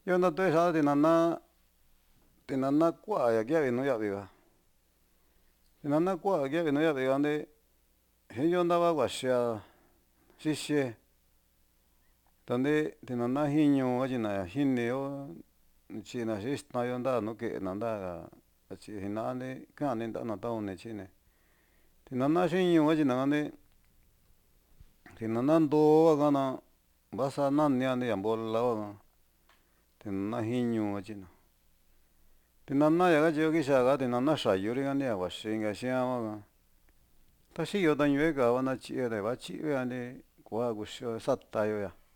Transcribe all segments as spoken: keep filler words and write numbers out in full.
Yo na tuve sa tinana tinana ku'a ya kiavi nuu ya'viga tinana ku'a kiavi nuu ya'viga nde jiyo ndava vaxia xixi tande tinana jiño katyi na jiniyo tyi'ina xi'in ixtayo nda nu ke'ena ndaga vatyi jina'a nde ka'ani nta'a nata'uni tyi'ini tinana xiño katyina nde tinana ndoo hua ka'ana vasa nania nti'ya bola hua tinana jiño katyina tinana ya katyiyo kixaga tinana xayuri ka nti'ia vaxi inka xian hua ta xiyo tañu'e kava natyie ta i'va tyi'via nti ko'a kuxio satayo ya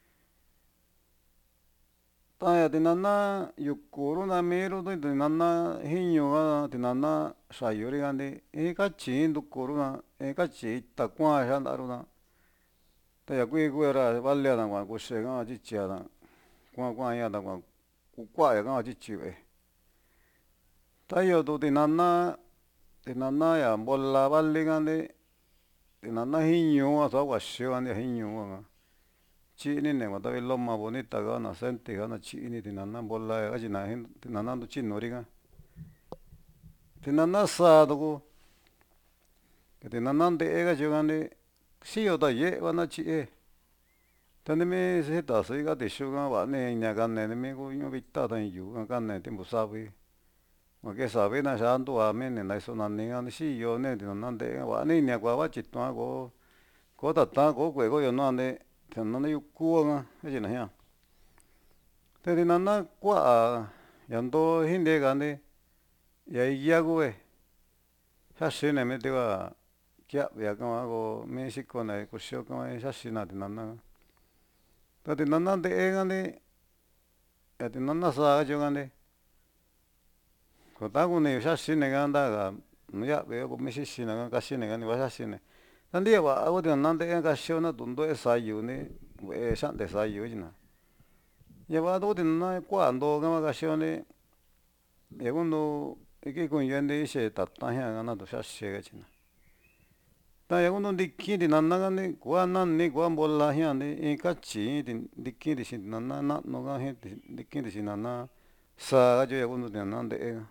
taña tinana yuku namiru tinana jiño ka tinana xayuri ka nti iin katyi indukuru na iin katyi ita kuan xantaru na taña kui kue'ra valia kua'an kuxi ka'an tyityi'a ta kua'an kua'ña ta kua'an kua'ya ka'an tyityi ve'e ta iyo tu tinana tinana ya bola vali ka nte tinana jiño hua su'a vaxio nti'ia jiño hua tyinini kuan tavi loma bonita ka na centi ka na tyini tinana bola ya katyina tinana ntutyinuri ka tinana saa tuku tinana nte'e katyiyo ka nte xiyo taye'e va natyie ta numi xita sii ka tixu ka va'ani inia kane numi kuñu vita ta iin yu'u ka kane tiempo savi kuan ke savi na xia ntu'a mini naiso nani ka xiyoni tinana nte'e ka va'ani inia kua va tyitua kò'o kò'o tata'n kò'o ku'e koyo nua nte tinana yuku hua katyina ji'a ta tinana ku'a ya ndo jinte ka nte ya iya kuve jiaxini mi tiva kia'via ka'ua ko mi xikona kuxio ka'ua jiaxina tinana ka ta tinana nte'e ka nte ya tinana saa katyiyo ka nte ko ta'an kuni jiaxini ka ntaga nuu ya'vi ka kumi xixina ka kaxini ka ntiva jiaxini ta nti'ia va'a ku tinana nte'e ka kaxio natu ndu'ue sayu nti ve'e xa'nte sayu katyina ya va'a tuku tinana ku'a ndo ka va kaxio nti ya kuntu iki kuñue nti ixi tata'n jia'an ka natu jiaxi katyina ta ña kuntu ntikin tinana ka nte ko'a nani ko'a bola jia'an nti in katyi iin ntikin tixi tinana na'nu ka jin ntikin tixi tinana saa katyiyo ña kuntu tinana nte'e ka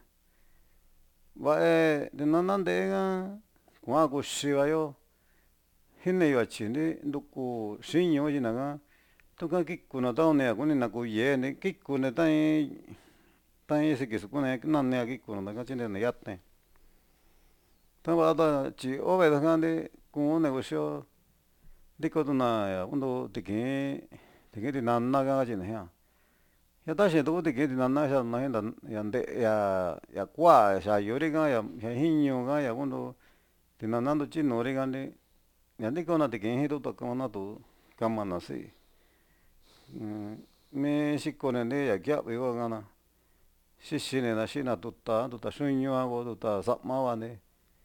va'e tinana nte'e ka kua'an kuxivayo jini yatyi nti nduku xiño katyina ka tuka kikuna taunia kunina kuye nti kikuni tain tain siki sukuni nania kikuna ta tyinreni yatai'n ta va'a ta tyi ove ta nti ku'un ni kuxio ntikotuna ña kuntu tikin tikin tinana ka katyina ji'a ña taxii tuku tikin tinana xanuna jin ya nte'e ya ku'a xayuri ka ya jiño ka ya kuntu tinana ntutyinuri ka nti ña ntikona tikin jin tuta kama natu kamana sii mi xikoni nti ya kiavi hua ka'na xixinina xi'ina tuta a tuta xuñu a ko tuta sa'ma va nti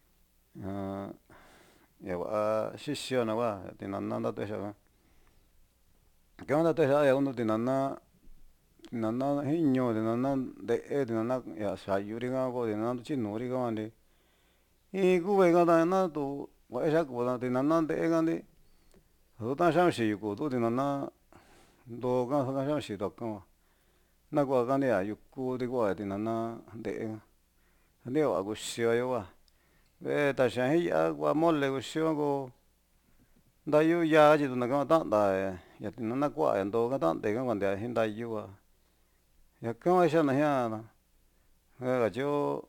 ña va'a xixio na kua tinana ntatue xi'a ka ika ntatue xi'a ña kuntu tinana tinana jiño tinana nte'e tinana ña xayuri ka ko tinana ntutyinuri ka va nti in kuve ka ta natu kua'e xaku ta tinana nte'e ka nti i'su ta'an xia'unxi yuku tuku tinana ndo ka su'ka xia'unxi tu'aka va nakua ka nti'ia yuku tikua tinana nte'e ka nti'ia va'a kuxivayo kua ve'e taxi'a jin ya'a kua mole kuxio ko ntayu yaa katyituna ka ta'nta ña tinana ku'a ya ndo ka ta'nte ka kuantea jin ntayu va ñaka hua ixana jia'an ka katyo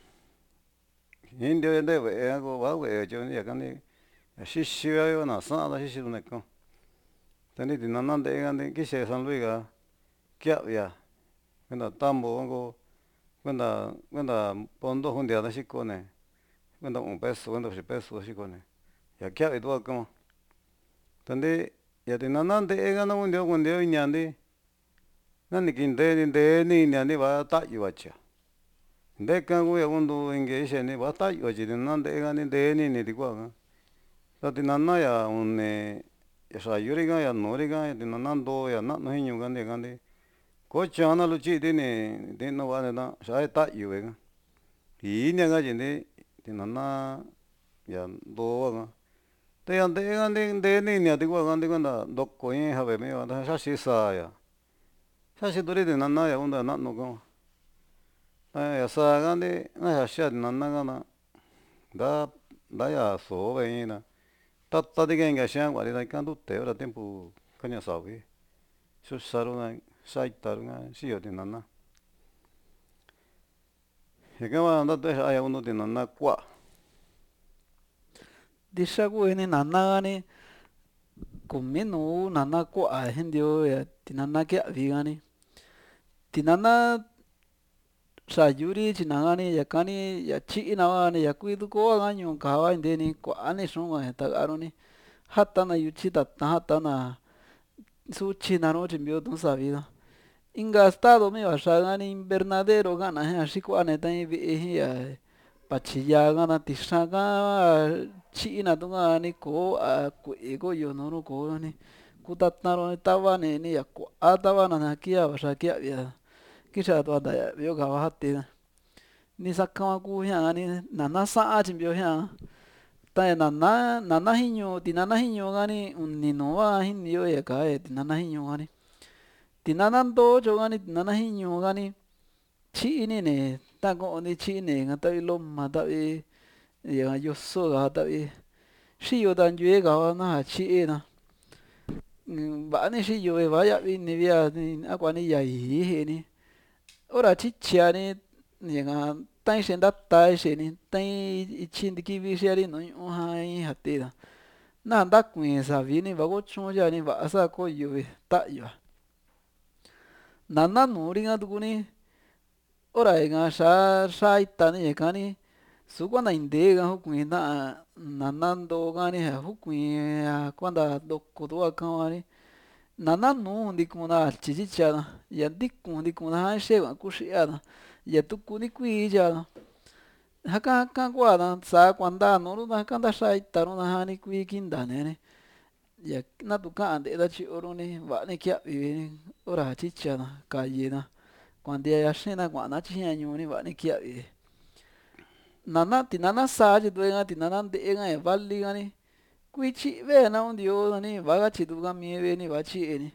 jindio nte ve'e ka ko va'a ve'e katyo ntiaka nti xixivia na sa'an ta xixituna ika ta nti tinana nte'e ka nti kixai san luis ka kia'via kuenta tambo ka ko kuenta kuenta pondo juntia ta xikoni kuenta o'on peso kuenta uxi peso xikoni ña kiavi tuku akama ta nti ña tinana nte'e ka na kuntiu kuntiu inia nti nani kinte nteni inia nti va'a ta'yu katyia nteka ku ña kuntu inka ixi nti va'a ta'yu tyi tinana nte'e ka nti nteni ini tikua ka ta tinana ya uni xayuri ka ya nuri ka tinana ndo ya na'nu jiño ka ntia'ka nti kò'o tyaan na lutyiti ni nti'no va'a ta xia ta'yu ve'e ka iinia ka tyi nti tinana ya ndo hua ka ta ña nte'e ka nti nteni inia tikua ka nti kuenta ndoko in jave mi va ta jiaxi sáa ya 사실 노래들 난나야 온다 난노고 아 야사간데 나 야샤 난나가나 다 나야 소베이나 따따디겐가 시안 와리다 깐도테 ora tempo kanya sabe so saruna saitarunga siyote nanna hekama anda te aya uno de nanna kwa Dishaku ini nana gani kuminu nana kwa hendio ya tinana kia vigani tinana sayuri chinagani yakani ya chi nawani ya kuidu ko ganyo kawa indeni kwa ni shunga heta aroni hata na yuchi tata hata na suchi nano chimbio tun sabida inga estado mi bashagani invernadero gana he ashiko aneta vi ya pachiya gana tishaga chi na tunga ni ko a ku ego yonoru ko ni kutatnaro ni tawa ni ni ya ko atawa na kia bashakia ya kisha to da ya yo gawa hatti ni sakama ku hya ni nana sa chimbio hya ta nana nana hinyo ti nana hinyo gani unni no wa hinyo ya ka e ti nana hinyo gani ti nana do jo gani ti nana hinyo gani chi ni ne ta ko ni chi ne nga ta lo ma ta e ya yo so ga ta e shi yo dan yue ga wa na chi e na ba ni shi yo e ba ya bi ni ya ni a kwa ni ya yi he ni ora chi chia ni ni nga tai shen da tai shen ni tai i chin di ki vi shi ri no yu hai ha te da na da kuin sa vi ni ba go chung ja ni ba sa ko yu e ta yu na na no ri nga du ni ora e nga sha sha i ta ni e ka ni su kwa na inde ga hu kuin na na na do ga ni ha hu kuin a kwa da do ko do ka wa ni na na no di ku na chi chi cha na ya di ku di ku na ha she wa ku shi ya na ya tu ku ni kui ja na ha ka ka kwa na sa kwa da no ru na ka da sha i ta ru na ha ni kui kin da ne ni ya na tu ka ande da chi oru ni wa ni kya vi ni ora chi cha na ka ye na kwa dia ya she na kwa na chi ya nyu ni wa ni kya vi nana ti nana sa ji do nga ti nana de nga e valli ga ni kui chi ve na un dio ni va ga chi du ga mi ve ni va chi e ni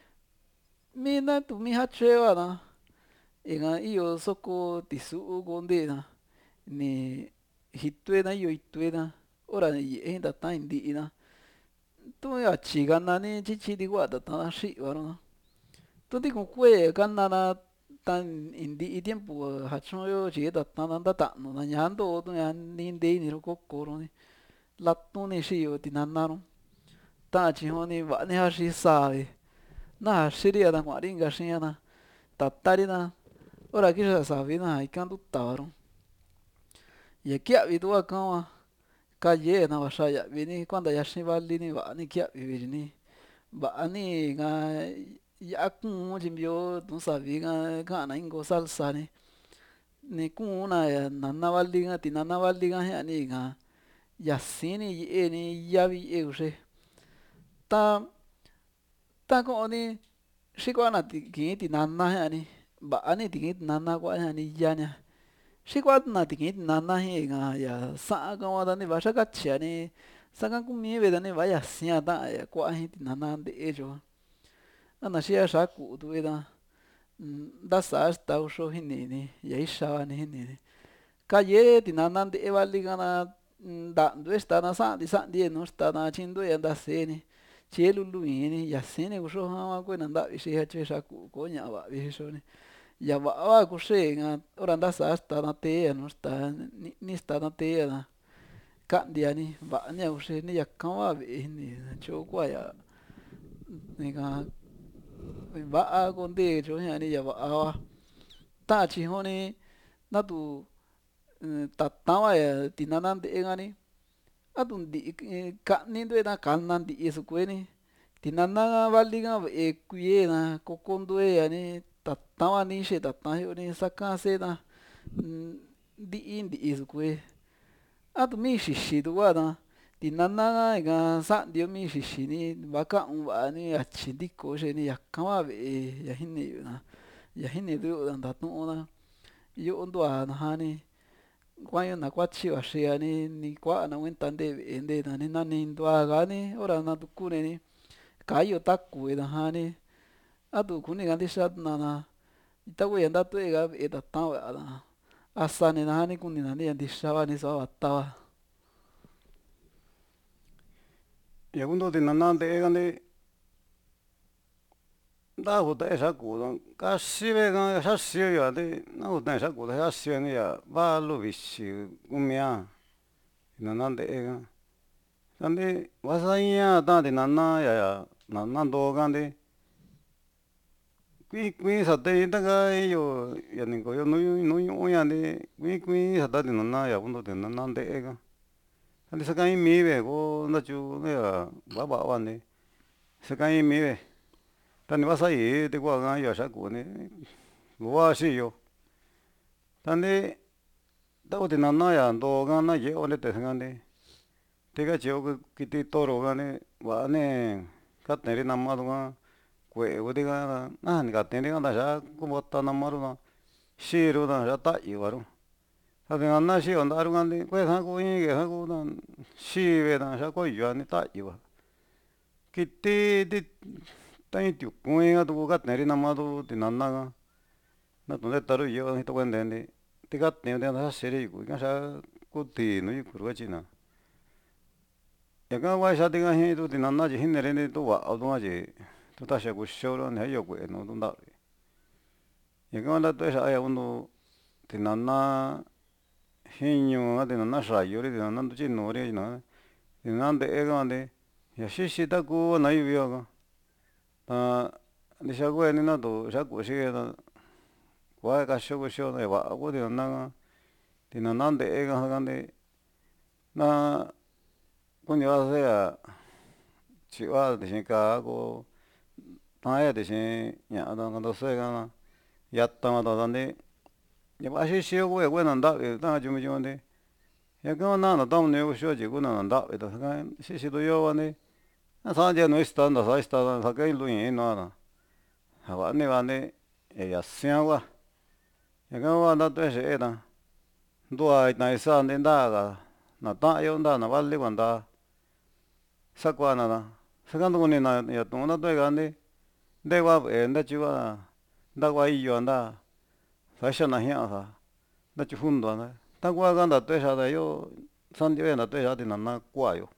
mi na tu mi ha che wa na e nga i yo so ko ti su go nde na ni hitue na yo itue na ora ni e da ta indi na tu ya chi ga na ni chi chi di wa da ta na shi wa na tu di ku kue ga na na tan indi i tiempo ha chon yo chi da ta na da ta no na nyan do tu ya ni de ni ro ko ko ro ni la tu ni shi yo ti na na ro ta chi ho ni va ni ha shi sa e na shi ri da ma ri ga shi ya na ta ta ri na ora ki sa sa vi na i kan tu ta ro ye kia vi tu ka wa ka ye na wa sha ya vi ni kwanda ya shi va li ni va ni kia vi vi ni va ni nga ya kun jim yo tu sa vi nga ka na ingo salsa ni ni kun na ya na na va li nga ti na na va li nga ya ni nga ya si ni ye ni ya vi e u she ta ta ko ni shi kwa na ti ki ti na na ya ni ba ni ti ki na na kwa ya ni ya ni shi kwa na ti ki na na he nga ya sa ka wa da ni va sha ka chi ni sa ka ku mi ve da ni va ya si ya da ya kwa he ti na na de e jo ana shi ya sha ku du e da da sa sta u sho hi ni ni ya i sha wa ni ni ni ka ye ti na na de e va li ga na da du sta na sa di sa di no sta na chin du ya da se ni che lu lu ni ya se ni ku sho ha wa ku na da vi shi ha che sha ku ko nya wa vi sho ni ya va va ku she nga ora da sa sta na te no sta ni ni sta na te na ka dia ni va ni u she ni ya ka wa vi ni cho kwa ya ni ga va a con de cho ya ni ya va a ta chi ho ni na tu ta ta wa ya ti na na de nga ni a tu di ka ni do na ka na di su ku ni ti na na va li ga e ku ye na ko kon do ya ni ta ta wa ni she ta ta yo ni sa ka se na di in di su ku a tu mi shi shi do wa na ti na na ga sa dio mi shi shi ni va ka un va ni a chi di ko she ni ya ka wa ve ya hin ni na ya hin ni do da tu na yo ndo a na ha ni kwa yo na kwa chi wa she ya ni ni kwa na wen tan de ve de na ni na ni ndo a ga ni ora na tu ku ne ni ka yo ta ku e na ha ni atu kuni kanti xatuna takuya ndatu'ega ve'e tatán va'a asani najani kunina ni'ia ndixa ni su'a vatava. Ya kundo tinana nte'egandi nda esa kudo kaxi vegan xaxio yuandi nagutan esa kudo xaxio ni ya valu vichi kumia tinana nte'ega kandi vaxaña tan tinana ya nana ndogandi kui kui xatei taka iyo ya ninkoyo nuu nuu ñu'uñandi kui kui xata tinana ya kundo tinana nte'ega kandi xakain mive ko nakyu ya va'a vani xakain mive tani vaxai tikuanga ya xakuni kua xiyo tandi taku tinana ya ndoga na yeo nete xangandi tikachio kiti toro ngani vani kateri nama nduan kue kutinga nani kateri nganda ya'á kumota nama nruna xiru nda yata ivaru jatinana xio ndaru ngandi kuejan ku inke jan kuna xivina xakoyo nita iva kiti ti tain tiukuin atu kateri nama tu tinana natunde taru yeo itokuentendi tikatende naxaxiri ikaxa kuti nui kachina yaka kua xatinga iin tu tinana chi jineri tu va'a tuan chi tutaxia kuxionro neyo kue no tundavi ñaka natuexa ya kundo tinana jiño a tinana xayuri tinana ntuchinuri na tinana nte'egandi ña xixi taku naivia ta ndixa kueni natu xakuxi kua kaxio kuxio va'a ku tinana tinana nte'ega jakandi na kuño acea chivua tixi ka'a ko taia tixi ña'a kandoxoegana yata tadandi ña va'a xixio kue kuena ntavi tajan yumi yuvandi ñaka nana taonio kuxio chi kuna ntavi ta xixi tuyo vani naxa'an ntia no ixta ntaxa ixta xakain luñi nuana ja va'ani vandi eya sian kua ñaka hua ndatue xe'ena ndua ina ixa'a ntaga nata'ayo nta navali kuanda xakuana xakantukunina ñatuun natuegandi ndegua vee ntechigua ndagua iyo nda xaxiana jia'aja ntachi jundoa takuaka ntatue xade yo xandio ntatue tinana kuayo.